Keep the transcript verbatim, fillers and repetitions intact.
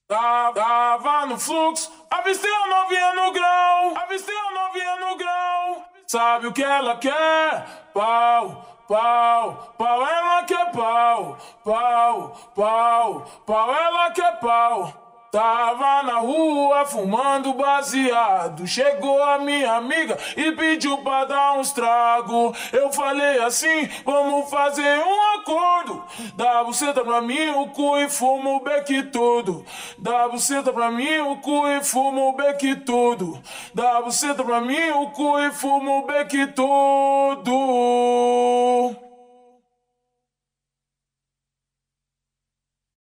Tava, tava no fluxo, avistei a novinha no grau, avistei a novinha no grau. Sabe o que ela quer? Pau, pau, pau, ela quer pau, pau, pau, pau, ela quer pau. Tava na rua fumando baseado. Chegou a minha amiga e pediu pra dar uns trago. Eu falei assim, vamos fazer um acordo. Dá buceta pra mim, o cu e fumo o beck todo. Dá buceta pra mim, o cu e fumo o beck todo. Dá buceta pra mim, o cu e fumo o beck todo.